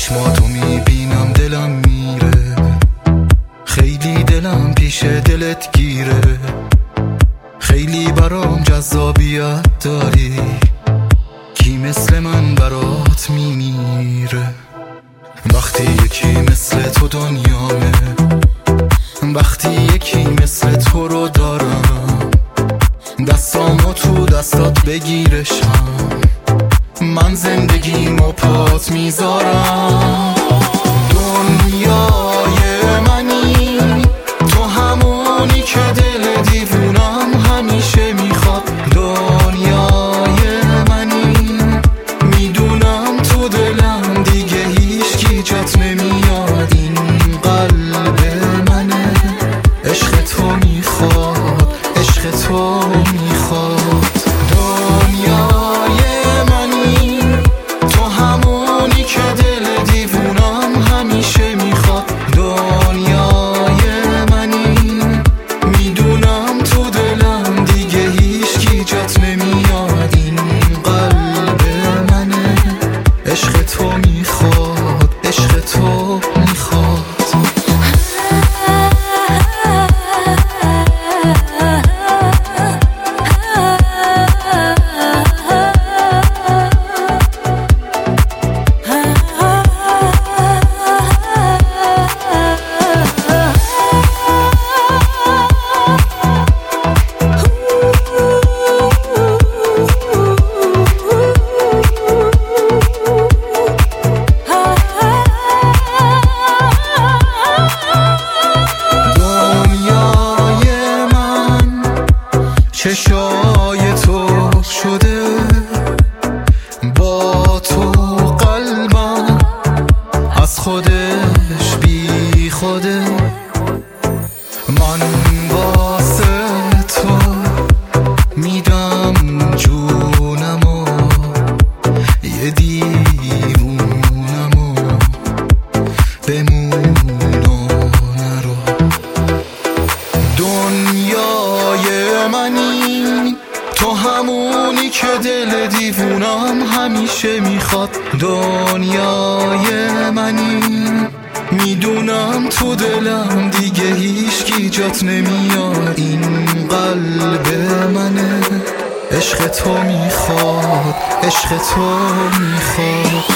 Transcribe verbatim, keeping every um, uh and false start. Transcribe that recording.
چشماتو میبینم دلم میره، خیلی دلم پیش دلت گیره، خیلی برام جذابیت داری، کی مثل من برات میمیره. وقتی یکی مثل تو دنیامه، وقتی یکی مثل تو رو دارم، دستامو تو دستات بگیرشم، من زندگیمو پات میذارم. دنیای منی تو، همونی که دل دیوونم همیشه میخواد. دنیای منی میدونم تو دلم دیگه هیچکی جات نمیاد. این قلب منه، عشق تو میخواد، عشق تو میخواد. دنیای منی تو، همونی که دل دیوونم همیشه میخواد. دنیای منی میدونم تو دلم دیگه هیچکی جات نمیاد. این قلب منه، عشق تو میخواد، عشق تو میخواد. چشای تو شده با تو قلبم از خودش بی خوده. من واسه تو میدم جونمو، یه دیوونمو بمون و نرو. دنیای منی تو، همونی که دل دیوونم همیشه میخواد. دنیای منی میدونم تو دلم دیگه هیچکی جات نمیاد. این قلب منه، عشق تو میخواد، عشق تو میخواد.